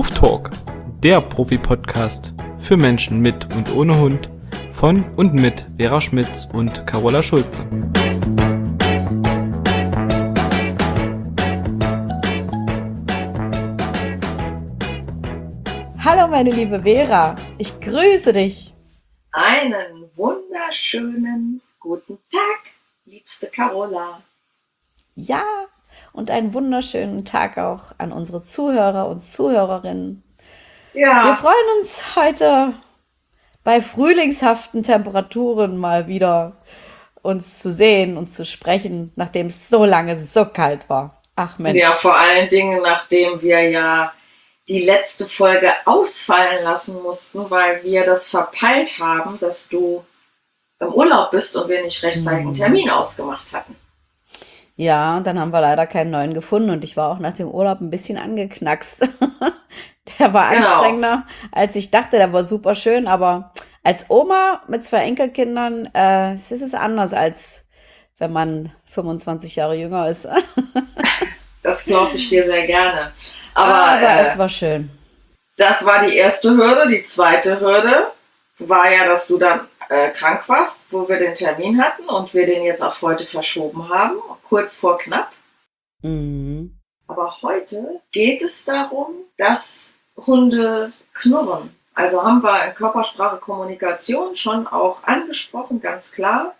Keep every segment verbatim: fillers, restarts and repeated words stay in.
Huftalk, der Profi-Podcast für Menschen mit und ohne Hund von und mit Vera Schmitz und Carola Schulze. Hallo meine liebe Vera, ich grüße dich. Einen wunderschönen guten Tag, liebste Carola. Ja, und einen wunderschönen Tag auch an unsere Zuhörer und Zuhörerinnen. Ja. Wir freuen uns heute bei frühlingshaften Temperaturen mal wieder uns zu sehen und zu sprechen, nachdem es so lange so kalt war. Ach Mensch. Ja, vor allen Dingen, nachdem wir ja die letzte Folge ausfallen lassen mussten, weil wir das verpeilt haben, dass du im Urlaub bist und wir nicht rechtzeitig einen Termin ausgemacht hatten. Ja, dann haben wir leider keinen neuen gefunden und ich war auch nach dem Urlaub ein bisschen angeknackst. Der war Genau. anstrengender, als ich dachte. Der war super schön, aber als Oma mit zwei Enkelkindern äh, es ist es anders, als wenn man fünfundzwanzig Jahre jünger ist. Das glaube ich dir sehr gerne. Aber, Aber äh, es war schön. das war die erste Hürde. Die zweite Hürde war ja, dass du dann äh, krank warst, wo wir den Termin hatten und wir den jetzt auf heute verschoben haben, kurz vor knapp. Mhm. Aber heute geht es darum, dass Hunde knurren. Also haben wir in Körpersprache Kommunikation schon auch angesprochen, ganz klar.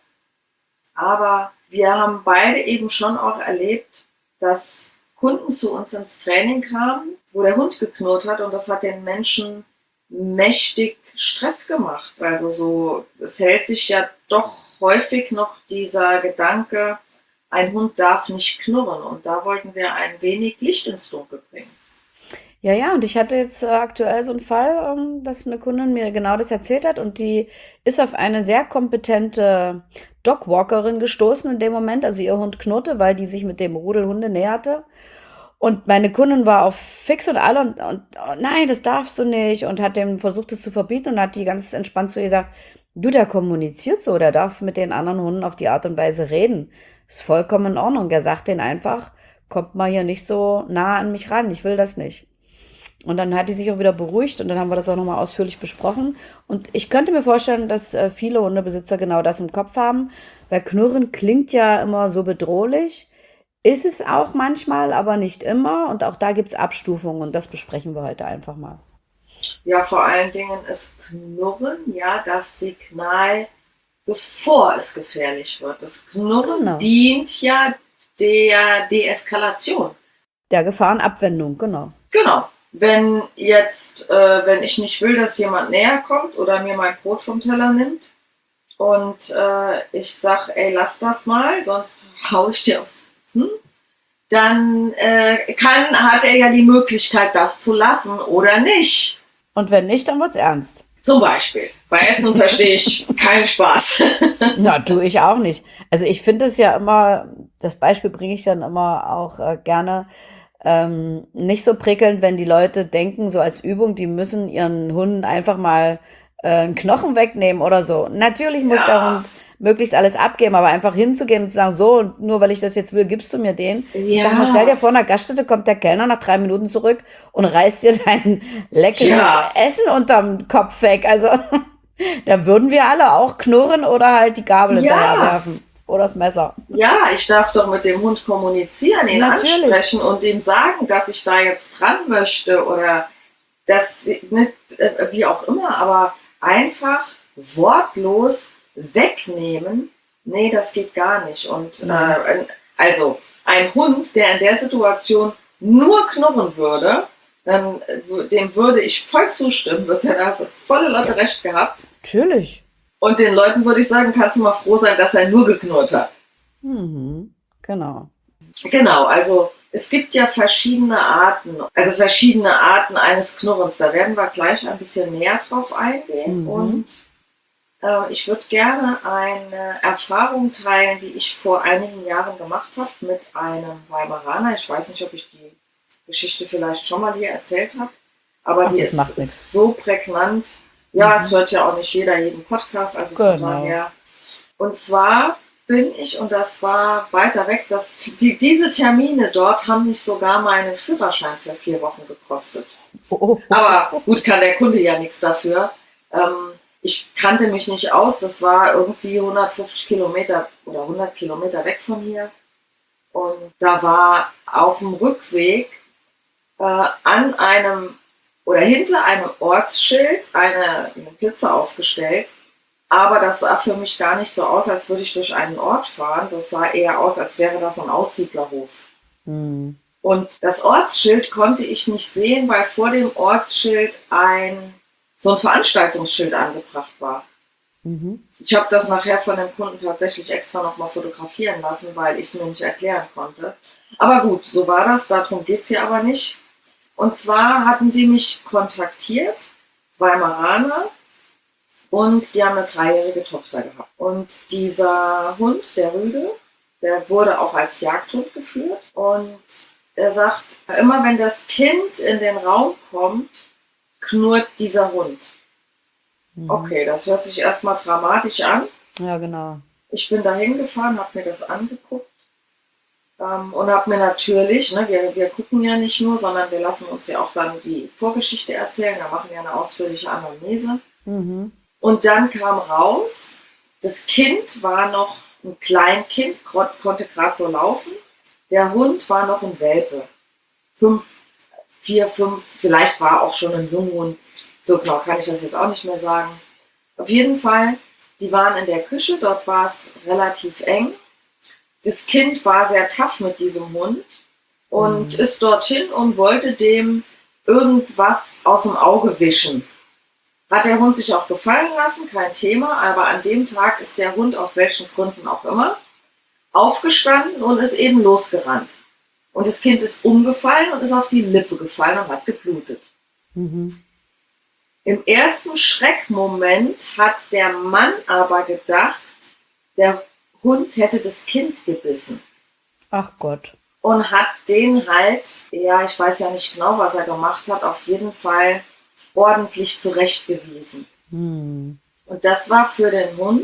Aber wir haben beide eben schon auch erlebt, dass Kunden zu uns ins Training kamen, wo der Hund geknurrt hat und das hat den Menschen mächtig Stress gemacht. Also so, es hält sich ja doch häufig noch dieser Gedanke, ein Hund darf nicht knurren und da wollten wir ein wenig Licht ins Dunkel bringen. Ja, ja, und ich hatte jetzt äh, aktuell so einen Fall, ähm, dass eine Kundin mir genau das erzählt hat und die ist auf eine sehr kompetente Dogwalkerin gestoßen in dem Moment. Also ihr Hund knurrte, weil die sich mit dem Rudel Hunde näherte. Und meine Kundin war auf fix und alle und, und oh, nein, das darfst du nicht und hat dem versucht, es zu verbieten und hat die ganz entspannt zu ihr gesagt, du, der kommuniziert so, der darf mit den anderen Hunden auf die Art und Weise reden. Ist vollkommen in Ordnung. Der sagt denen einfach, kommt mal hier nicht so nah an mich ran, ich will das nicht. Und dann hat die sich auch wieder beruhigt und dann haben wir das auch nochmal ausführlich besprochen. Und ich könnte mir vorstellen, dass äh, viele Hundebesitzer genau das im Kopf haben, weil Knurren klingt ja immer so bedrohlich. Ist es auch manchmal, aber nicht immer. Und auch da gibt es Abstufungen und das besprechen wir heute einfach mal. Ja, vor allen Dingen ist Knurren ja das Signal, bevor es gefährlich wird. Das Knurren Genau. dient ja der Deeskalation. Der Gefahrenabwendung, genau. Genau. Wenn jetzt, äh, wenn ich nicht will, dass jemand näher kommt oder mir mein Brot vom Teller nimmt und äh, ich sag, ey, lass das mal, sonst hau ich dir aufs, hm? Dann äh, kann, hat er ja die Möglichkeit, das zu lassen oder nicht. Und wenn nicht, dann wird's ernst. Zum Beispiel. Bei Essen verstehe ich keinen Spaß. Na, tue ich auch nicht. Also ich finde es ja immer, das Beispiel bringe ich dann immer auch äh, gerne, ähm, nicht so prickelnd, wenn die Leute denken, so als Übung, die müssen ihren Hunden einfach mal äh, einen Knochen wegnehmen oder so. Natürlich muss Ja. der Hund möglichst alles abgeben, aber einfach hinzugehen und zu sagen, so, und nur weil ich das jetzt will, gibst du mir den. Ich Ja. sag mal, stell dir vor, in der Gaststätte kommt der Kellner nach drei Minuten zurück und reißt dir dein leckeres Ja. Essen unterm Kopf weg. Also da würden wir alle auch knurren oder halt die Gabel Ja. hinterher werfen. Oder das Messer. Ja, ich darf doch mit dem Hund kommunizieren, ihn Natürlich. ansprechen und ihm sagen, dass ich da jetzt dran möchte oder das, ne, äh, wie auch immer, aber einfach wortlos wegnehmen, nee, das geht gar nicht. Und äh, ein- also ein Hund, der in der Situation nur knurren würde, dann äh, w- dem würde ich voll zustimmen, würde er da hast du volle Leute recht gehabt. Natürlich. Und den Leuten würde ich sagen, kannst du mal froh sein, dass er nur geknurrt hat. Mhm. Genau. Genau, also es gibt ja verschiedene Arten, also verschiedene Arten eines Knurrens. Da werden wir gleich ein bisschen näher drauf eingehen. Mhm. Und äh, ich würde gerne eine Erfahrung teilen, die ich vor einigen Jahren gemacht habe mit einem Weimaraner. Ich weiß nicht, ob ich die Geschichte vielleicht schon mal hier erzählt habe, aber Ach, die das ist, macht nix. ist so prägnant. Ja, Mhm. es hört ja auch nicht jeder jeden Podcast, also von Genau. daher. Und zwar bin ich, und das war weiter weg, dass die, diese Termine dort haben mich sogar meinen Führerschein für vier Wochen gekostet. Oh. Aber gut, kann der Kunde ja nichts dafür. Ähm, ich kannte mich nicht aus, das war irgendwie hundertfünfzig Kilometer oder hundert Kilometer weg von hier. Und da war auf dem Rückweg äh, an einem oder hinter einem Ortsschild eine, eine Pizza aufgestellt. Aber das sah für mich gar nicht so aus, als würde ich durch einen Ort fahren. Das sah eher aus, als wäre das ein Aussiedlerhof. Hm. Und das Ortsschild konnte ich nicht sehen, weil vor dem Ortsschild ein so ein Veranstaltungsschild angebracht war. Mhm. Ich habe das nachher von dem Kunden tatsächlich extra nochmal fotografieren lassen, weil ich es mir nicht erklären konnte. Aber gut, so war das, darum geht es hier aber nicht. Und zwar hatten die mich kontaktiert, Weimaraner, und die haben eine dreijährige Tochter gehabt. Und dieser Hund, der Rüde, der wurde auch als Jagdhund geführt. Und er sagt, immer wenn das Kind in den Raum kommt, knurrt dieser Hund. Mhm. Okay, das hört sich erstmal dramatisch an. Ja, genau. Ich bin da hingefahren, habe mir das angeguckt ähm, und habe mir natürlich, ne, wir, wir gucken ja nicht nur, sondern wir lassen uns ja auch dann die Vorgeschichte erzählen. Wir machen ja eine ausführliche Anamnese. Mhm. Und dann kam raus, das Kind war noch ein Kleinkind, konnte gerade so laufen. Der Hund war noch ein Welpe. Fünf, vier, fünf, vielleicht war auch schon ein Junghund. So genau kann ich das jetzt auch nicht mehr sagen. Auf jeden Fall, die waren in der Küche, dort war es relativ eng. Das Kind war sehr tough mit diesem Hund und mhm. ist dorthin und wollte dem irgendwas aus dem Auge wischen. Hat der Hund sich auch gefallen lassen, kein Thema, aber an dem Tag ist der Hund, aus welchen Gründen auch immer, aufgestanden und ist eben losgerannt. Und das Kind ist umgefallen und ist auf die Lippe gefallen und hat geblutet. Mhm. Im ersten Schreckmoment hat der Mann aber gedacht, der Hund hätte das Kind gebissen. Ach Gott. Und hat den halt, ja, ich weiß ja nicht genau, was er gemacht hat, auf jeden Fall ordentlich zurechtgewiesen. Hm. Und das war für den Hund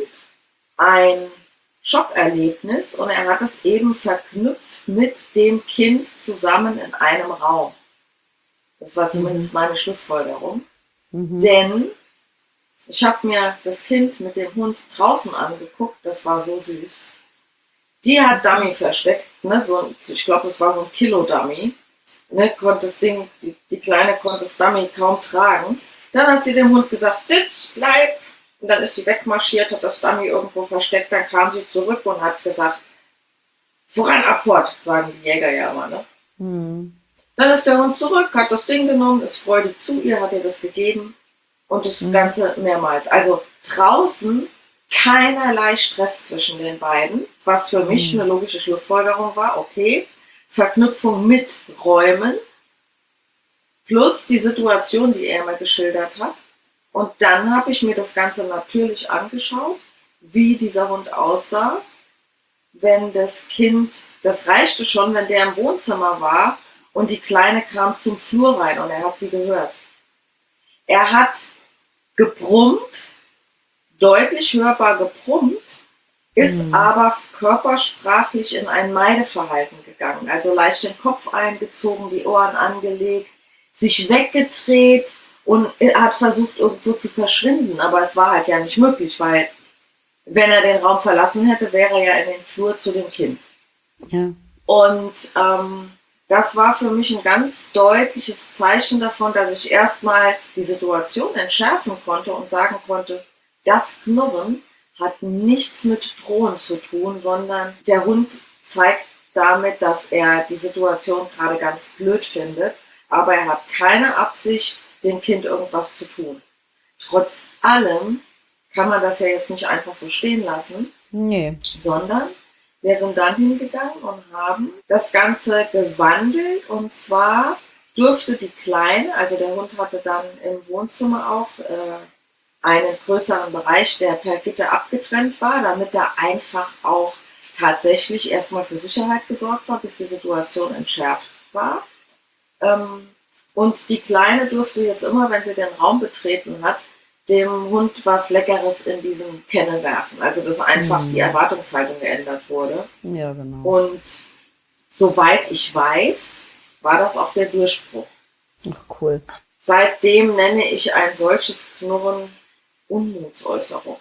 ein Schockerlebnis und er hat es eben verknüpft mit dem Kind zusammen in einem Raum. Das war zumindest mhm. meine Schlussfolgerung. Mhm. Denn ich habe mir das Kind mit dem Hund draußen angeguckt, das war so süß. Die hat Dummy versteckt, ne? So, ich glaube, es war so ein Kilo-Dummy. Ne? Konnte das Ding, die, die Kleine konnte das Dummy kaum tragen. Dann hat sie dem Hund gesagt, sitz, bleib. Und dann ist sie wegmarschiert, hat das Dummy irgendwo versteckt, dann kam sie zurück und hat gesagt, voran, Apport, sagen die Jäger ja immer, ne? Mhm. Dann ist der Hund zurück, hat das Ding genommen, ist freudig zu ihr, hat ihr das gegeben und das mhm. Ganze mehrmals. Also draußen keinerlei Stress zwischen den beiden, was für mich mhm. eine logische Schlussfolgerung war. Okay, Verknüpfung mit Räumen plus die Situation, die er mir geschildert hat. Und dann habe ich mir das Ganze natürlich angeschaut, wie dieser Hund aussah, wenn das Kind, das reichte schon, wenn der im Wohnzimmer war, und die Kleine kam zum Flur rein und er hat sie gehört. Er hat gebrummt, deutlich hörbar gebrummt, ist mhm. aber körpersprachlich in ein Meideverhalten gegangen. Also leicht den Kopf eingezogen, die Ohren angelegt, sich weggedreht und er hat versucht, irgendwo zu verschwinden. Aber es war halt ja nicht möglich, weil wenn er den Raum verlassen hätte, wäre er ja in den Flur zu dem Kind. Ja. Und ähm, das war für mich ein ganz deutliches Zeichen davon, dass ich erstmal die Situation entschärfen konnte und sagen konnte, das Knurren hat nichts mit Drohen zu tun, sondern der Hund zeigt damit, dass er die Situation gerade ganz blöd findet, aber er hat keine Absicht, dem Kind irgendwas zu tun. Trotz allem kann man das ja jetzt nicht einfach so stehen lassen, nee. sondern wir sind dann hingegangen und haben das Ganze gewandelt und zwar durfte die Kleine, also der Hund hatte dann im Wohnzimmer auch äh, einen größeren Bereich, der per Gitter abgetrennt war, damit da einfach auch tatsächlich erstmal für Sicherheit gesorgt war, bis die Situation entschärft war. Ähm, und die Kleine durfte jetzt immer, wenn sie den Raum betreten hat, dem Hund was Leckeres in diesen Kennel werfen. Also dass einfach mhm. die Erwartungshaltung geändert wurde. Ja, genau. Und soweit ich weiß, war das auch der Durchbruch. Ach, cool. seitdem nenne ich ein solches Knurren Unmutsäußerung.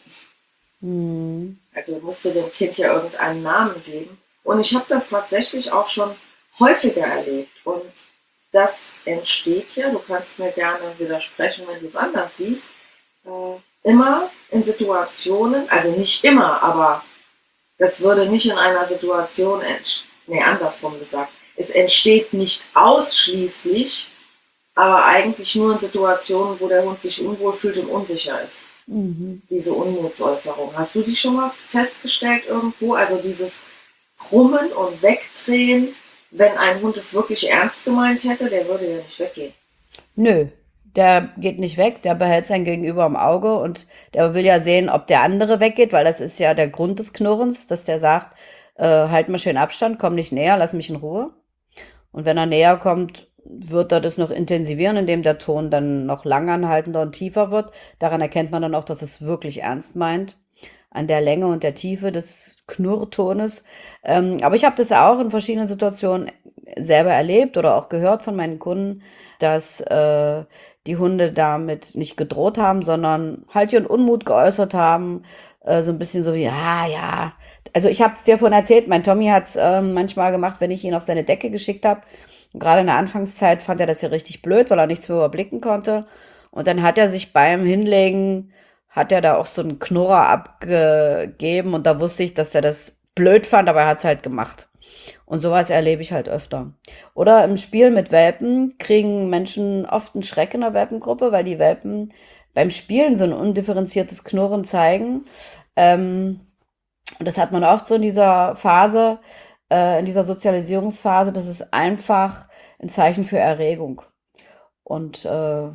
Hm. Also musste dem Kind ja irgendeinen Namen geben. Und ich habe das tatsächlich auch schon häufiger erlebt. Und das entsteht ja, du kannst mir gerne widersprechen, wenn du es anders siehst, äh, immer in Situationen, also nicht immer, aber das würde nicht in einer Situation entstehen, nee, andersrum gesagt, es entsteht nicht ausschließlich, aber eigentlich nur in Situationen, wo der Hund sich unwohl fühlt und unsicher ist. Mhm. Diese Unmutsäußerung. Hast du die schon mal festgestellt irgendwo? Also dieses Krummen und Wegdrehen, wenn ein Hund es wirklich ernst gemeint hätte, der würde ja nicht weggehen. Nö, der geht nicht weg, der behält sein Gegenüber im Auge und der will ja sehen, ob der andere weggeht, weil das ist ja der Grund des Knurrens, dass der sagt, äh, halt mal schön Abstand, komm nicht näher, lass mich in Ruhe. Und wenn er näher kommt, wird er das noch intensivieren, indem der Ton dann noch langanhaltender und tiefer wird. Daran erkennt man dann auch, dass es wirklich ernst meint, an der Länge und der Tiefe des Knurrtones. Ähm, aber ich habe das auch in verschiedenen Situationen selber erlebt oder auch gehört von meinen Kunden, dass äh, die Hunde damit nicht gedroht haben, sondern halt ihren Unmut geäußert haben, äh, so ein bisschen so wie, ah ja. Also ich habe es dir vorhin erzählt, mein Tommy hat es äh, manchmal gemacht, wenn ich ihn auf seine Decke geschickt habe. Gerade in der Anfangszeit fand er das ja richtig blöd, weil er nichts mehr überblicken konnte. Und dann hat er sich beim Hinlegen, hat er da auch so einen Knurrer abgegeben und da wusste ich, dass er das blöd fand, aber er hat es halt gemacht. Und sowas erlebe ich halt öfter. Oder im Spiel mit Welpen kriegen Menschen oft einen Schreck in der Welpengruppe, weil die Welpen beim Spielen so ein undifferenziertes Knurren zeigen. Ähm, und das hat man oft so in dieser Phase, äh, in dieser Sozialisierungsphase, das ist einfach ein Zeichen für Erregung. Und äh,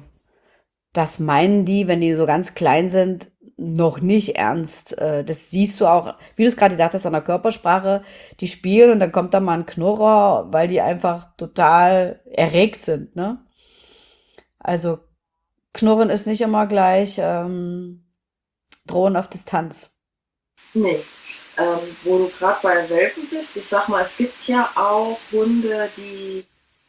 das meinen die, wenn die so ganz klein sind, noch nicht ernst. Äh, das siehst du auch, wie du es gerade gesagt hast, an der Körpersprache. Die spielen und dann kommt da mal ein Knurrer, weil die einfach total erregt sind, ne? Also Knurren ist nicht immer gleich ähm, Drohen auf Distanz. Nee. Ähm, wo du gerade bei Welpen bist, ich sag mal, es gibt ja auch Hunde, die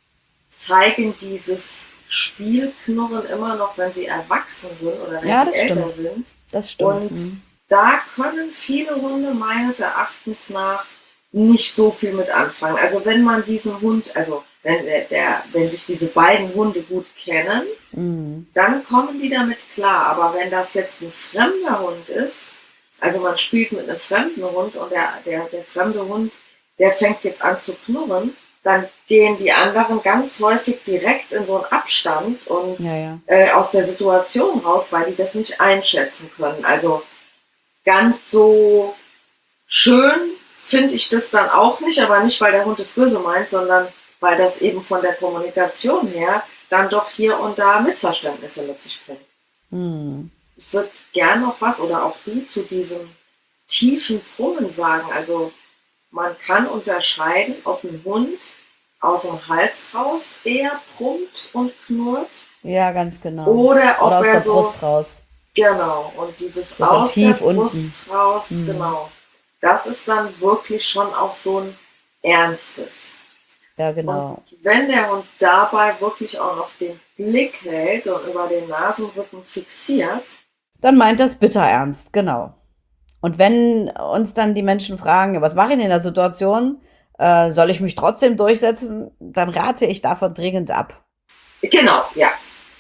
zeigen dieses Spielknurren immer noch, wenn sie erwachsen sind oder wenn Ja, sie das älter stimmt. sind. Das stimmt. Und Mhm. da können viele Hunde meines Erachtens nach nicht so viel mit anfangen. Also wenn man diesen Hund, also wenn, der, der, wenn sich diese beiden Hunde gut kennen, Mhm. dann kommen die damit klar. Aber wenn das jetzt ein fremder Hund ist, also man spielt mit einem fremden Hund und der, der, der fremde Hund, der fängt jetzt an zu knurren, dann gehen die anderen ganz häufig direkt in so einen Abstand und Ja, ja. äh, aus der Situation raus, weil die das nicht einschätzen können. Also ganz so schön finde ich das dann auch nicht, aber nicht, weil der Hund es böse meint, sondern weil das eben von der Kommunikation her dann doch hier und da Missverständnisse mit sich bringt. Mhm. Ich würde gern noch was oder auch du zu diesem tiefen Brummen sagen. Also man kann unterscheiden, ob ein Hund aus dem Hals raus eher brummt und knurrt Ja, ganz genau. oder ob Oder aus er der so, Brust raus. genau, und dieses So von aus tief der unten. Brust raus, Mhm. genau, das ist dann wirklich schon auch so ein Ernstes. Ja, Und genau. wenn der Hund dabei wirklich auch noch den Blick hält und über den Nasenrücken fixiert, Dann meint das bitter ernst, genau. Und wenn uns dann die Menschen fragen, ja, was mache ich in der Situation? Äh, soll ich mich trotzdem durchsetzen? Dann rate ich davon dringend ab. genau, ja.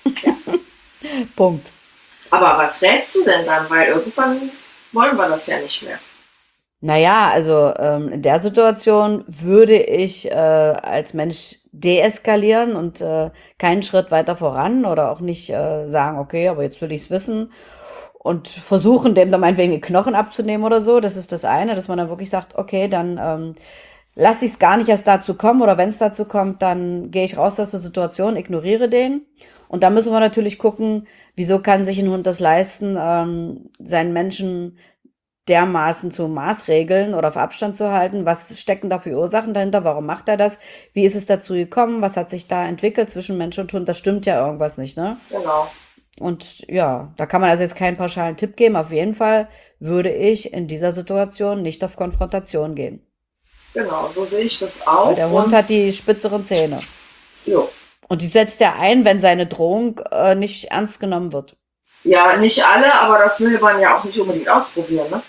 Punkt. Aber was rätst du denn dann? Weil irgendwann wollen wir das ja nicht mehr. Naja, also ähm, in der Situation würde ich äh, als Mensch deeskalieren und äh, keinen Schritt weiter voran oder auch nicht äh, sagen, okay, aber jetzt will ich es wissen und versuchen, dem dann meinetwegen die Knochen abzunehmen oder so. Das ist das eine, dass man dann wirklich sagt, okay, dann ähm, lasse ich es gar nicht erst dazu kommen oder wenn es dazu kommt, dann gehe ich raus aus der Situation, ignoriere den. Und da müssen wir natürlich gucken, wieso kann sich ein Hund das leisten, ähm, seinen Menschen dermaßen zu maßregeln oder auf Abstand zu halten. Was stecken da für Ursachen dahinter? Warum macht er das? Wie ist es dazu gekommen? Was hat sich da entwickelt zwischen Mensch und Hund? Das stimmt ja irgendwas nicht, ne? Genau. Und ja, da kann man also jetzt keinen pauschalen Tipp geben. Auf jeden Fall würde ich in dieser Situation nicht auf Konfrontation gehen. Genau, so sehe ich das Weil auch. der Hund Und hat die spitzeren Zähne. jo, Und die setzt er ein, wenn seine Drohung äh, nicht ernst genommen wird. Ja, nicht alle, aber das will man ja auch nicht unbedingt ausprobieren, ne?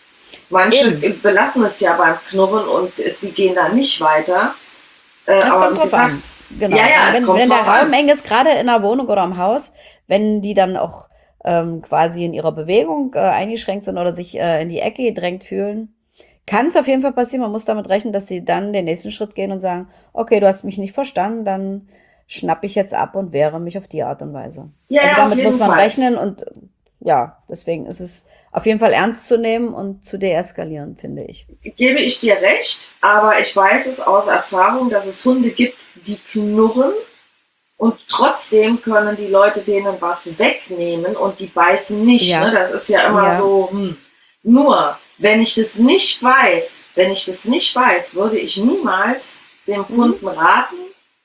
Manche Eben. belassen es ja beim Knurren und es, die gehen da nicht weiter. Äh, Das aber kommt wie drauf gesagt, an. Genau. ja, ja, es Wenn, kommt wenn der drauf Raum an. eng ist, gerade in der Wohnung oder im Haus, wenn die dann auch ähm, quasi in ihrer Bewegung äh, eingeschränkt sind oder sich äh, in die Ecke gedrängt fühlen, kann es auf jeden Fall passieren. Man muss damit rechnen, dass sie dann den nächsten Schritt gehen und sagen, okay, du hast mich nicht verstanden, dann schnapp ich jetzt ab und wehre mich auf die Art und Weise. Ja, Also ja, auf damit muss jeden man Fall. rechnen und ja, deswegen ist es auf jeden Fall ernst zu nehmen und zu deeskalieren, finde ich. Gebe ich dir recht, aber ich weiß es aus Erfahrung, dass es Hunde gibt, die knurren und trotzdem können die Leute denen was wegnehmen und die beißen nicht. Ja. Ne? Das ist ja immer Ja. so, hm. Nur, wenn ich das nicht weiß, wenn ich das nicht weiß, würde ich niemals dem Mhm. Kunden raten,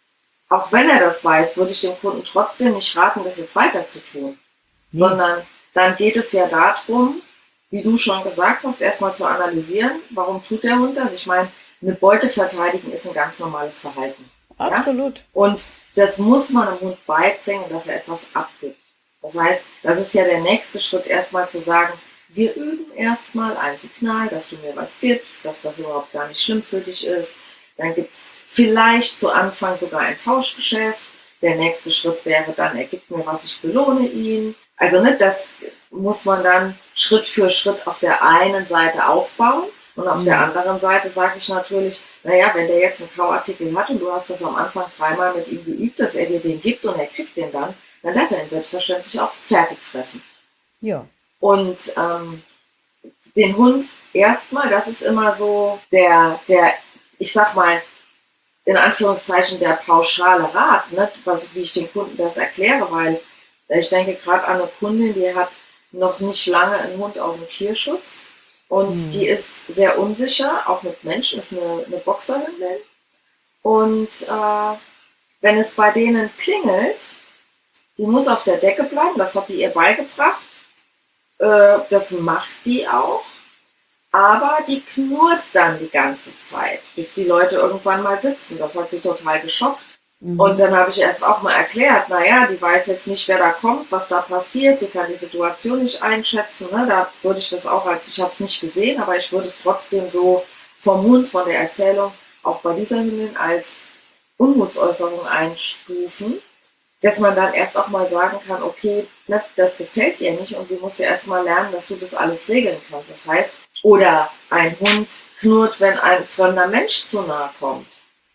auch wenn er das weiß, würde ich dem Kunden trotzdem nicht raten, das jetzt weiter zu tun. Nee. Sondern dann geht es ja darum, wie du schon gesagt hast, erstmal zu analysieren, warum tut der Hund das? Ich meine, eine Beute verteidigen ist ein ganz normales Verhalten. Ja? Absolut. Und das muss man dem Hund beibringen, dass er etwas abgibt. Das heißt, das ist ja der nächste Schritt, erstmal zu sagen, wir üben erstmal ein Signal, dass du mir was gibst, dass das überhaupt gar nicht schlimm für dich ist. Dann gibt es vielleicht zu Anfang sogar ein Tauschgeschäft. Der nächste Schritt wäre dann, er gibt mir was, ich belohne ihn. Also ne, das muss man dann Schritt für Schritt auf der einen Seite aufbauen. Und auf Mhm. der anderen Seite sage ich natürlich, naja, wenn der jetzt einen Kauartikel hat und du hast das am Anfang dreimal mit ihm geübt, dass er dir den gibt und er kriegt den dann, dann darf er ihn selbstverständlich auch fertig fressen. Ja. Und ähm, den Hund erstmal, das ist immer so der, der, ich sag mal, in Anführungszeichen der pauschale Rat, ne, was, wie ich den Kunden das erkläre, weil ich denke gerade an eine Kundin, die hat noch nicht lange einen Hund aus dem Tierschutz und Mhm. die ist sehr unsicher, auch mit Menschen, ist eine, eine Boxerhündin. Und äh, wenn es bei denen klingelt, die muss auf der Decke bleiben, das hat die ihr beigebracht. Äh, das macht die auch. Aber die knurrt dann die ganze Zeit, bis die Leute irgendwann mal sitzen. Das hat sie total geschockt. Mhm. Und dann habe ich erst auch mal erklärt, naja, die weiß jetzt nicht, wer da kommt, was da passiert. Sie kann die Situation nicht einschätzen. Ne? Da würde ich das auch als, ich habe es nicht gesehen, aber ich würde es trotzdem so vom Hund, von der Erzählung, auch bei dieser Hündin als Unmutsäußerung einstufen, dass man dann erst auch mal sagen kann, okay, ne, das gefällt ihr nicht und sie muss ja erst mal lernen, dass du das alles regeln kannst. Das heißt, oder ein Hund knurrt, wenn ein fremder Mensch zu nahe kommt.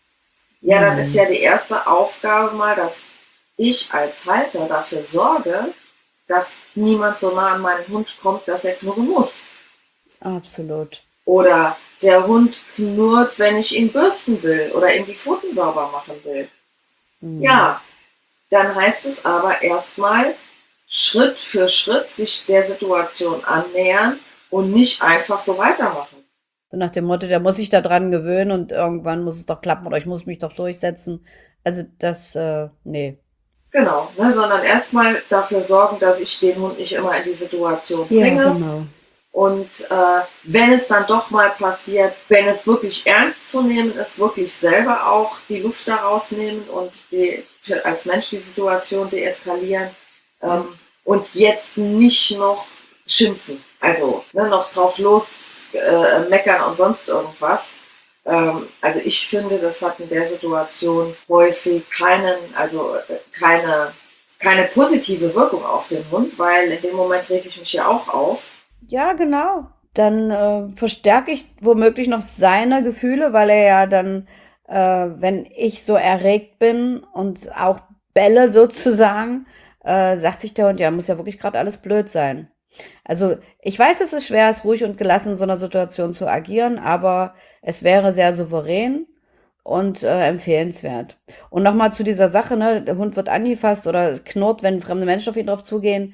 Ja, dann Mhm. ist ja die erste Aufgabe mal, dass ich als Halter dafür sorge, dass niemand so nah an meinen Hund kommt, dass er knurren muss. Absolut. Oder der Hund knurrt, wenn ich ihn bürsten will oder ihm die Pfoten sauber machen will. Mhm. Ja, dann heißt es aber erstmal Schritt für Schritt sich der Situation annähern und nicht einfach so weitermachen. So nach dem Motto, der muss sich da dran gewöhnen und irgendwann muss es doch klappen oder ich muss mich doch durchsetzen. Also das, äh, nee. Genau, ne, sondern erstmal dafür sorgen, dass ich den Hund nicht immer in die Situation bringe. genau. Und äh, wenn es dann doch mal passiert, wenn es wirklich ernst zu nehmen ist, wirklich selber auch die Luft da rausnehmen und die, für, als Mensch die Situation deeskalieren ähm, und jetzt nicht noch schimpfen, also ne, noch drauf los äh, meckern und sonst irgendwas. Ähm, also ich finde, das hat in der Situation häufig keinen, also äh, keine, keine positive Wirkung auf den Hund, weil in dem Moment rege ich mich ja auch auf. Ja, genau. Dann äh, verstärke ich womöglich noch seine Gefühle, weil er ja dann, äh, wenn ich so erregt bin und auch bälle sozusagen, äh, sagt sich der Hund, ja, muss ja wirklich gerade alles blöd sein. Also ich weiß, es ist schwer, es ruhig und gelassen in so einer Situation zu agieren, aber es wäre sehr souverän und äh, empfehlenswert. Und nochmal zu dieser Sache, ne, der Hund wird angefasst oder knurrt, wenn fremde Menschen auf ihn drauf zugehen.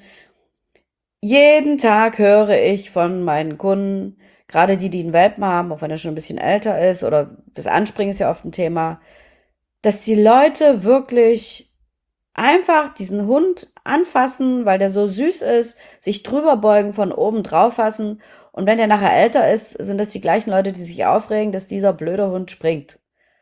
Jeden Tag höre ich von meinen Kunden, gerade die, die einen Welpen haben, auch wenn er schon ein bisschen älter ist, oder das Anspringen ist ja oft ein Thema, dass die Leute wirklich einfach diesen Hund anfassen, weil der so süß ist, sich drüber beugen, von oben drauf fassen. Und wenn der nachher älter ist, sind das die gleichen Leute, die sich aufregen, dass dieser blöde Hund springt.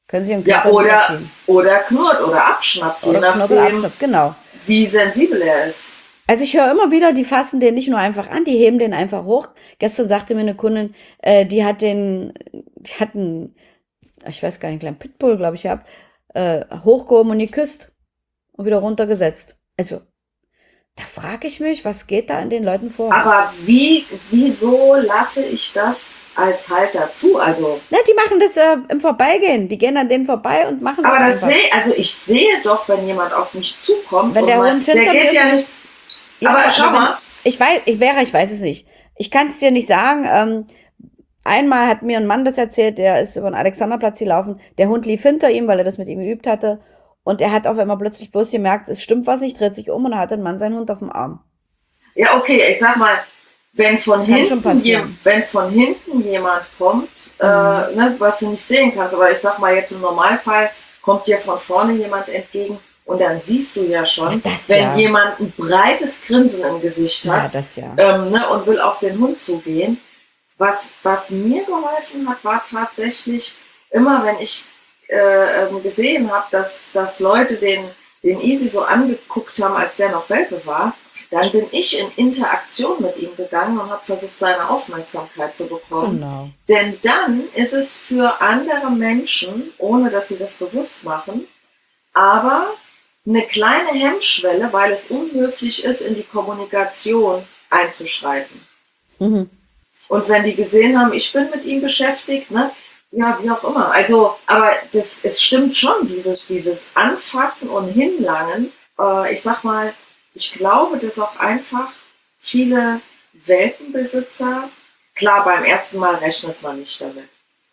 Können sie einen Ja, Köter nicht oder, erziehen. oder knurrt oder abschnappt, je Oder Knoddel nachdem, abschnappt, genau. wie sensibel er ist. Also ich höre immer wieder, die fassen den nicht nur einfach an, die heben den einfach hoch. Gestern sagte mir eine Kundin, äh, die hat den, die hat einen, ich weiß gar nicht, einen kleinen Pitbull, glaube ich, gehabt, äh, hochgehoben und geküsst und wieder runtergesetzt. Also, da frage ich mich, was geht da in den Leuten vor? Aber wie, wieso lasse ich das als Halter zu? Also, Na, die machen das äh, im Vorbeigehen. Die gehen an denen vorbei und machen aber das das einfach. sehe, also ich sehe doch, wenn jemand auf mich zukommt, Wenn und der mein, Hund hinter der mir geht ist ja und nicht. Ja, aber aber schau wenn, mal, ich weiß, ich wäre, ich weiß es nicht. Ich kann es dir nicht sagen. Ähm, einmal hat mir ein Mann das erzählt, der ist über den Alexanderplatz gelaufen. Der Hund lief hinter ihm, weil er das mit ihm geübt hatte. Und er hat auf einmal plötzlich bloß gemerkt, es stimmt was nicht, dreht sich um und da hat ein Mann seinen Hund auf dem Arm. ja, okay, ich sag mal, wenn von Kann schon hinten, jem, passieren. wenn von hinten jemand kommt, äh, Mhm. ne, was du nicht sehen kannst, aber ich sag mal jetzt im Normalfall kommt dir von vorne jemand entgegen und dann siehst du ja Ja, schon, das wenn ja. jemand ein breites Grinsen im Gesicht Ja, hat das ja. ähm, ne, und will auf den Hund zugehen. Was, was mir geholfen hat, war tatsächlich immer, wenn ich äh, ähm, gesehen habe, dass, dass Leute den, den Easy so angeguckt haben, als der noch Welpe war, dann bin ich in Interaktion mit ihm gegangen und habe versucht, seine Aufmerksamkeit zu bekommen. Genau. Denn dann ist es für andere Menschen, ohne dass sie das bewusst machen, aber eine kleine Hemmschwelle, weil es unhöflich ist, in die Kommunikation einzuschreiten. Mhm. Und wenn die gesehen haben, ich bin mit ihm beschäftigt, ne, ja, wie auch immer. Also, aber das, es stimmt schon, dieses, dieses Anfassen und Hinlangen. Äh, ich sag mal, ich glaube, dass auch einfach viele Welpenbesitzer, klar, beim ersten Mal rechnet man nicht damit.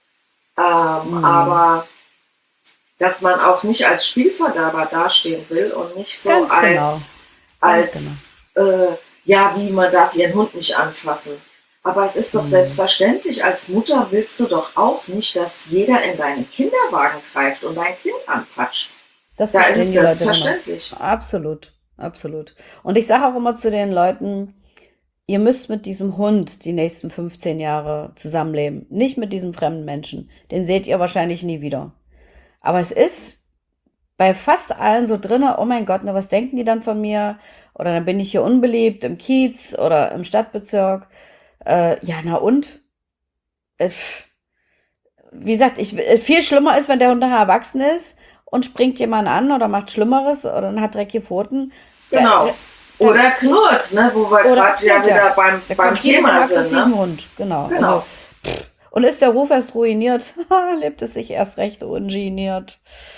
Ähm, Mhm. aber dass man auch nicht als Spielverderber dastehen will und nicht so Ganz als, genau. Ganz als genau. äh, ja, wie man darf ihren Hund nicht anfassen. Aber es ist doch Mhm. selbstverständlich, als Mutter willst du doch auch nicht, dass jeder in deinen Kinderwagen greift und dein Kind anpatscht. Das Da ist verstehen es die Leute dann selbstverständlich. auch. Absolut, absolut. Und ich sage auch immer zu den Leuten, ihr müsst mit diesem Hund die nächsten fünfzehn Jahre zusammenleben. Nicht mit diesem fremden Menschen. Den seht ihr wahrscheinlich nie wieder. Aber es ist bei fast allen so drinne, oh mein Gott, na, was denken die dann von mir? Oder dann bin ich hier unbeliebt im Kiez oder im Stadtbezirk. Äh, ja, na und? Äh, pff, wie gesagt, ich, äh, viel schlimmer ist, wenn der Hund nachher erwachsen ist und springt jemand an oder macht Schlimmeres oder dann hat dreckige Pfoten. Da, Genau. da, dann, Oder knurrt, ne, wo wir oder gerade ja knurrt, ja. wieder beim, Da beim kommt die mit dem Thema sind. aggressiven Ne? Hund. Genau. Genau. Also, und ist der Ruf erst ruiniert, lebt es sich erst recht ungeniert.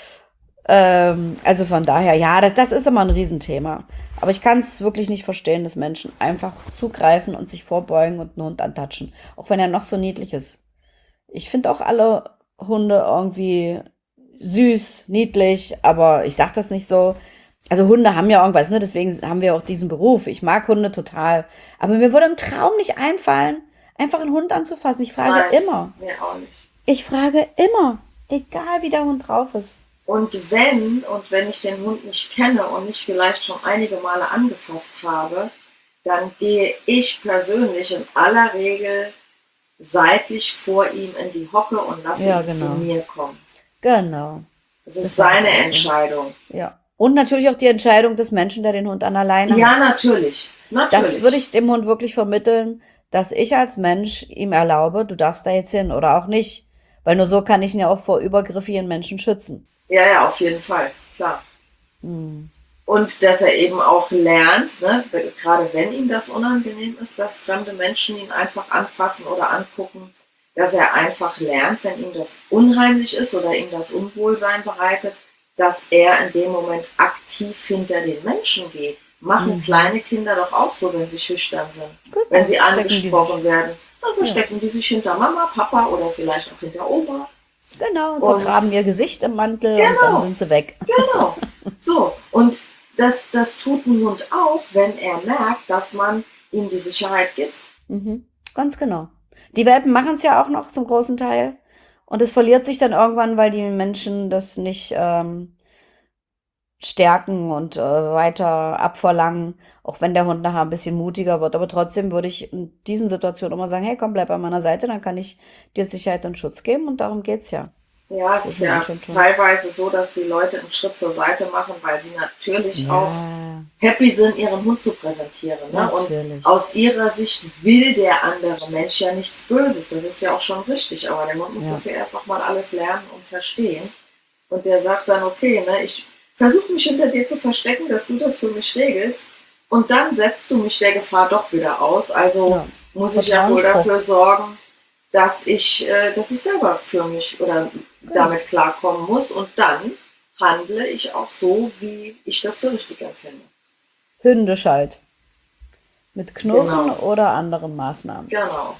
Ähm, also von daher, ja, das, das ist immer ein Riesenthema. Aber ich kann es wirklich nicht verstehen, dass Menschen einfach zugreifen und sich vorbeugen und einen Hund antatschen. Auch wenn er noch so niedlich ist. Ich finde auch alle Hunde irgendwie süß, niedlich, aber ich sag das nicht so. Also Hunde haben ja irgendwas, ne? Deswegen haben wir auch diesen Beruf. Ich mag Hunde total. Aber mir würde im Traum nicht einfallen, einfach einen Hund anzufassen. Ich frage Nein, immer. mir auch nicht. Ich frage immer. Egal wie der Hund drauf ist. Und wenn, und wenn ich den Hund nicht kenne und nicht vielleicht schon einige Male angefasst habe, dann gehe ich persönlich in aller Regel seitlich vor ihm in die Hocke und lasse Ja, ihn zu genau. mir kommen. Genau. Das ist Das mache ich seine auch so. Entscheidung. Ja. Und natürlich auch die Entscheidung des Menschen, der den Hund an der Leine Ja, hat. natürlich. Das Natürlich. würde ich dem Hund wirklich vermitteln, dass ich als Mensch ihm erlaube, du darfst da jetzt hin oder auch nicht. Weil nur so kann ich ihn ja auch vor übergriffigen Menschen schützen. Ja, ja, auf jeden Fall. Klar. Hm. Und dass er eben auch lernt, ne, gerade wenn ihm das unangenehm ist, dass fremde Menschen ihn einfach anfassen oder angucken, dass er einfach lernt, wenn ihm das unheimlich ist oder ihm das Unwohlsein bereitet, dass er in dem Moment aktiv hinter den Menschen geht. Machen Mhm. kleine Kinder doch auch so, wenn sie schüchtern sind. Genau. Wenn sie Verstecken die angesprochen sich. werden, dann verstecken die sich hinter Mama, Papa oder vielleicht auch hinter Oma. Genau, und Und- vergraben ihr Gesicht im Mantel und dann Genau. sind sie weg. Genau. So, und das, das tut ein Hund auch, wenn er merkt, dass man ihm die Sicherheit gibt. Mhm. Ganz genau. Die Welpen machen es ja auch noch zum großen Teil. Und es verliert sich dann irgendwann, weil die Menschen das nicht ähm, stärken und äh, weiter abverlangen, auch wenn der Hund nachher ein bisschen mutiger wird. Aber trotzdem würde ich in diesen Situationen immer sagen, hey, komm, bleib an meiner Seite, dann kann ich dir Sicherheit und Schutz geben und darum geht's ja. Ja, es ist zwischen ja Mensch und Hund. teilweise so, dass die Leute einen Schritt zur Seite machen, weil sie natürlich auch Ja, happy sind, ihren Hund zu präsentieren. Ne? Und natürlich. aus ihrer Sicht will der andere Mensch ja nichts Böses. Das ist ja auch schon richtig. Aber der Hund muss Ja. das ja erst noch mal alles lernen und verstehen. Und der sagt dann, okay, ne, ich versuche mich hinter dir zu verstecken, dass du das für mich regelst. Und dann setzt du mich der Gefahr doch wieder aus. Also Ja. muss ich ja wohl Vertrauensbruch. dafür sorgen, dass ich, äh, dass ich selber für mich oder damit klarkommen muss. Und dann handle ich auch so, wie ich das für richtig empfinde. Hündisch halt. Mit Knurren Genau. oder anderen Maßnahmen. Genau.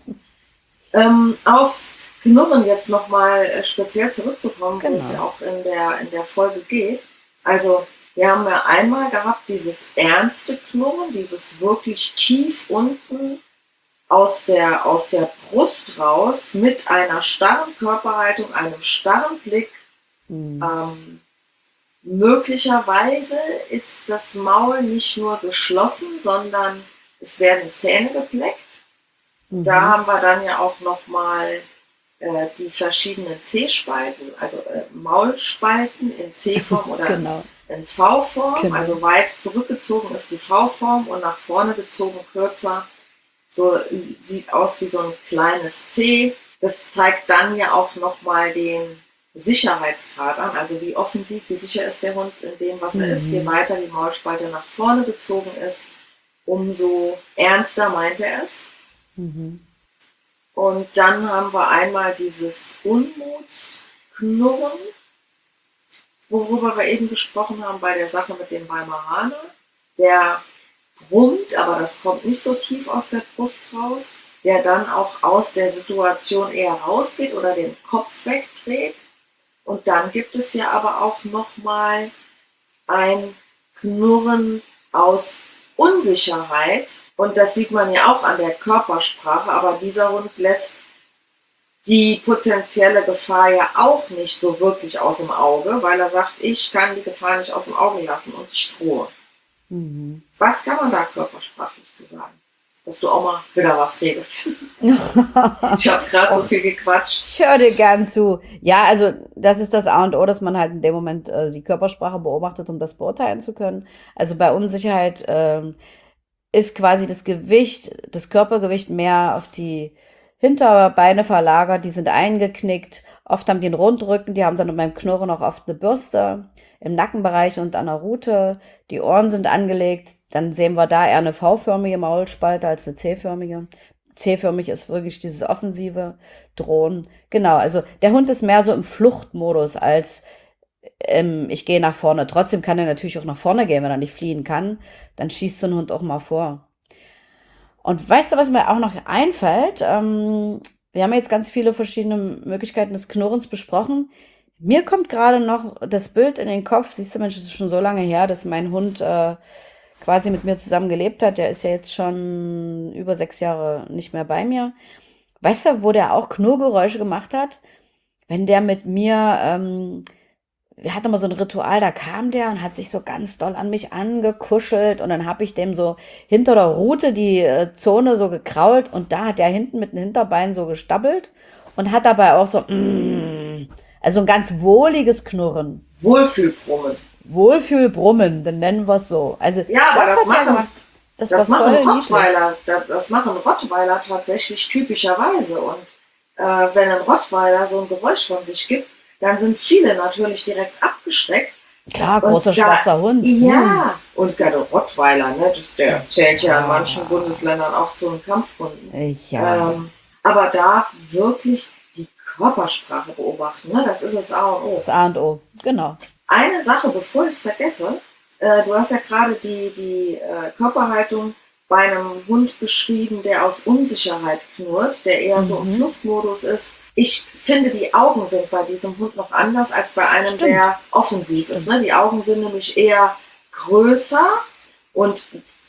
ähm, aufs Knurren jetzt nochmal äh, speziell zurückzukommen, wo es Genau. ja auch in der, in der Folge geht. Also wir haben ja einmal gehabt dieses ernste Knurren, dieses wirklich tief unten aus der, aus der Brust raus mit einer starren Körperhaltung, einem starren Blick. Hm. Ähm, möglicherweise ist das Maul nicht nur geschlossen, sondern es werden Zähne gebleckt. Mhm. Da haben wir dann ja auch nochmal äh, die verschiedenen C-Spalten, also äh, Maulspalten in C-Form oder Genau. in V-Form. Genau. Also weit zurückgezogen ist die V-Form und nach vorne gezogen kürzer. So äh, sieht aus wie so ein kleines C. Das zeigt dann ja auch nochmal den Sicherheitsgrad an, also wie offensiv, wie sicher ist der Hund in dem, was er Mhm. ist. Je weiter die Maulspalte nach vorne gezogen ist, umso ernster meint er es. Mhm. Und dann haben wir einmal dieses Unmutsknurren, worüber wir eben gesprochen haben bei der Sache mit dem Weimaraner. Der brummt, aber das kommt nicht so tief aus der Brust raus, der dann auch aus der Situation eher rausgeht oder den Kopf wegdreht. Und dann gibt es ja aber auch nochmal ein Knurren aus Unsicherheit. Und das sieht man ja auch an der Körpersprache, aber dieser Hund lässt die potenzielle Gefahr ja auch nicht so wirklich aus dem Auge, weil er sagt, ich kann die Gefahr nicht aus dem Auge lassen und ich drohe. Mhm. Was kann man da körpersprachlich zu sagen? Dass du auch mal wieder was redest. Ich habe gerade so viel gequatscht. Ich höre dir gern zu. Ja, also das ist das A und O, dass man halt in dem Moment äh, die Körpersprache beobachtet, um das beurteilen zu können. Also bei Unsicherheit ähm, ist quasi das Gewicht, das Körpergewicht mehr auf die Hinterbeine verlagert, die sind eingeknickt. Oft haben die einen Rundrücken, die haben dann beim Knurren auch oft eine Bürste im Nackenbereich und an der Rute. Die Ohren sind angelegt. Dann sehen wir da eher eine V-förmige Maulspalte als eine C-förmige. C-förmig ist wirklich dieses offensive Drohen. Genau, also der Hund ist mehr so im Fluchtmodus als ähm, ich gehe nach vorne. Trotzdem kann er natürlich auch nach vorne gehen, wenn er nicht fliehen kann. Dann schießt so ein Hund auch mal vor. Und weißt du, was mir auch noch einfällt? Ähm, wir haben jetzt ganz viele verschiedene Möglichkeiten des Knurrens besprochen. Mir kommt gerade noch das Bild in den Kopf. Siehst du, Mensch, es ist schon so lange her, dass mein Hund äh, quasi mit mir zusammen gelebt hat. Der ist ja jetzt schon über sechs Jahre nicht mehr bei mir. Weißt du, wo der auch Knurrgeräusche gemacht hat? Wenn der mit mir, ähm, wir hatten immer so ein Ritual, da kam der und hat sich so ganz doll an mich angekuschelt und dann habe ich dem so hinter der Rute die äh, Zone so gekrault und da hat der hinten mit dem Hinterbein so gestabbelt und hat dabei auch so, mm, also ein ganz wohliges Knurren. Wohlfühlbrummen. Wohlfühlbrummen, dann nennen wir es so. Also Ja, aber das hat er machen- gemacht. Das, Das war machen voll niedlich. Rottweiler, das, das machen Rottweiler tatsächlich typischerweise. Und äh, wenn ein Rottweiler so ein Geräusch von sich gibt, dann sind viele natürlich direkt abgeschreckt. Klar, Und großer da- schwarzer Hund. Hm. Ja, und gerade Rottweiler, ne, das, der zählt ja in Ja. manchen Bundesländern auch zu den Kampfhunden. Hm. Ja. Ähm, aber da wirklich die Körpersprache beobachten, ne, das ist das A und O. Das A und O, genau. Eine Sache, bevor ich es vergesse, äh, du hast ja gerade die, die äh, Körperhaltung bei einem Hund beschrieben, der aus Unsicherheit knurrt, der eher so im Mhm. Fluchtmodus ist. Ich finde, die Augen sind bei diesem Hund noch anders als bei einem, Stimmt. der offensiv ist. Ne? Die Augen sind nämlich eher größer und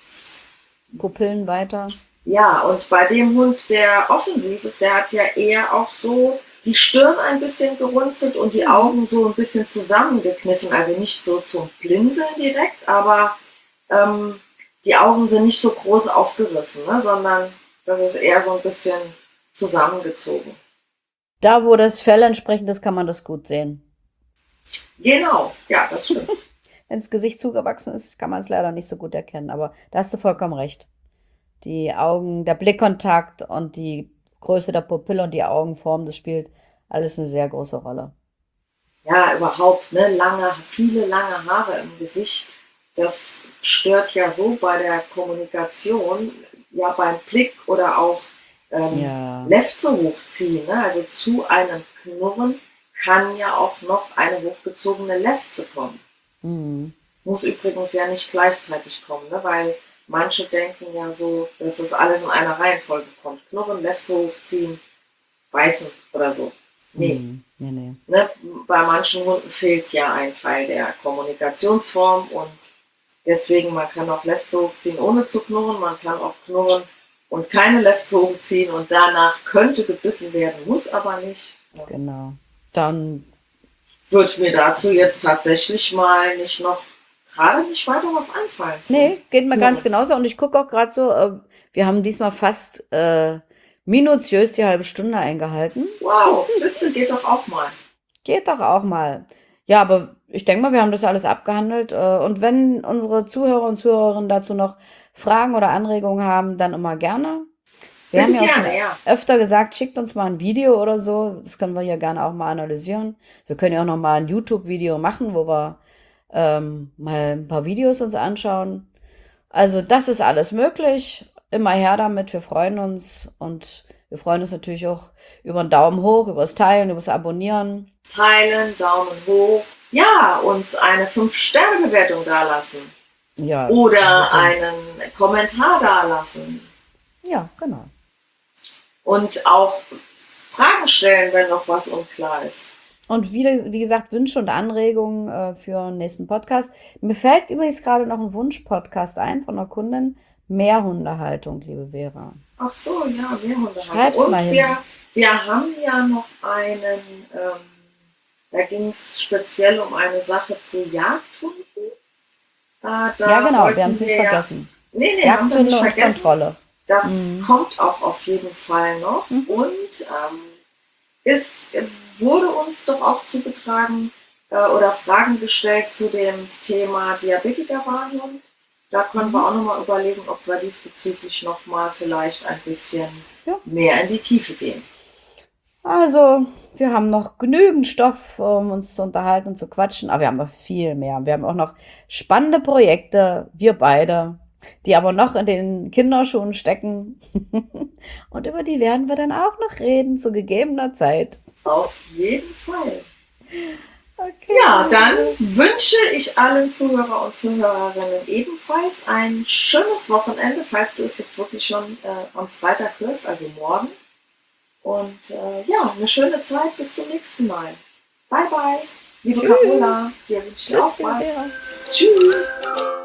Pupillen weiter. ja, und bei dem Hund, der offensiv ist, der hat ja eher auch so die Stirn ein bisschen gerunzelt und die Mhm. Augen so ein bisschen zusammengekniffen. Also nicht so zum Blinzeln direkt, aber ähm, die Augen sind nicht so groß aufgerissen, ne, sondern das ist eher so ein bisschen zusammengezogen. Da, wo das Fell entsprechend ist, kann man das gut sehen. Genau, ja, das stimmt. Wenn das Gesicht zugewachsen ist, kann man es leider nicht so gut erkennen. Aber da hast du vollkommen recht. Die Augen, der Blickkontakt und die Größe der Pupille und die Augenform, das spielt alles eine sehr große Rolle. Ja, überhaupt, ne, lange, viele lange Haare im Gesicht, das stört ja so bei der Kommunikation, ja beim Blick oder auch ähm, Ja. Lefze hochziehen, ne? Also zu einem Knurren kann ja auch noch eine hochgezogene Lefze kommen. Mhm. Muss übrigens ja nicht gleichzeitig kommen, ne? Weil manche denken ja so, dass das alles in einer Reihenfolge kommt. Knurren, Lefze hochziehen, beißen oder so. Nee. Mhm. Nee, nee. Ne, bei manchen Hunden fehlt ja ein Teil der Kommunikationsform und deswegen, man kann auch Lefze hochziehen ohne zu knurren, man kann auch knurren und keine Lefze hochziehen und danach könnte gebissen werden, muss aber nicht. Genau. Dann Wird mir dazu jetzt tatsächlich mal nicht noch, gerade nicht weiter was einfallen. zu Nee, geht mir ganz knurren. genauso. Und ich gucke auch gerade so, äh, wir haben diesmal fast äh, minutiös die halbe Stunde eingehalten. Wow, siehste, geht doch auch mal. Geht doch auch mal. Ja, aber ich denke mal, wir haben das alles abgehandelt. Äh, und wenn unsere Zuhörer und Zuhörerinnen dazu noch Fragen oder Anregungen haben, dann immer gerne. Wir Bitte haben ja auch schon gerne, ja. öfter gesagt, schickt uns mal ein Video oder so. Das können wir hier gerne auch mal analysieren. Wir können ja auch noch mal ein YouTube-Video machen, wo wir ähm, mal ein paar Videos uns anschauen. Also das ist alles möglich. Immer her damit. Wir freuen uns. Und wir freuen uns natürlich auch über einen Daumen hoch, über das Teilen, über das Abonnieren. Teilen, Daumen hoch. Ja, uns eine fünf Sterne Bewertung dalassen. Ja, Oder bitte. einen Kommentar dalassen. Ja, genau. Und auch Fragen stellen, wenn noch was unklar ist. Und wie, wie gesagt, Wünsche und Anregungen äh, für den nächsten Podcast. Mir fällt übrigens gerade noch ein Wunsch-Podcast ein von einer Kundin. Mehr Hundehaltung, liebe Vera. Ach so, ja, wir Hunde Schreib's haben. mal Und hin. wir, wir haben ja noch einen, ähm, da ging es speziell um eine Sache zu Jagdhunden. Äh, da Ja, genau, wollten wir haben es nicht wir ja- vergessen. Nee, nee, haben wir Jagdhunde nicht und vergessen. Kontrolle. Das Mhm. kommt auch auf jeden Fall noch. Mhm. Und ähm, es wurde uns doch auch zugetragen äh, oder Fragen gestellt zu dem Thema Diabetiker-Warnhund. Da können Mhm. wir auch nochmal überlegen, ob wir diesbezüglich nochmal vielleicht ein bisschen Ja. mehr in die Tiefe gehen. Also, wir haben noch genügend Stoff, um uns zu unterhalten und zu quatschen, aber wir haben noch viel mehr. Wir haben auch noch spannende Projekte, wir beide, die aber noch in den Kinderschuhen stecken. Und über die werden wir dann auch noch reden zu gegebener Zeit. Auf jeden Fall. Okay. Ja, dann wünsche ich allen Zuhörer und Zuhörerinnen ebenfalls ein schönes Wochenende, falls du es jetzt wirklich schon äh, am Freitag hörst, also morgen. Und äh, ja, eine schöne Zeit, bis zum nächsten Mal. Bye, bye. Liebe Tschüss. Carola, dir wünsche ich Tschüss, auch liebe was. Vera. Tschüss.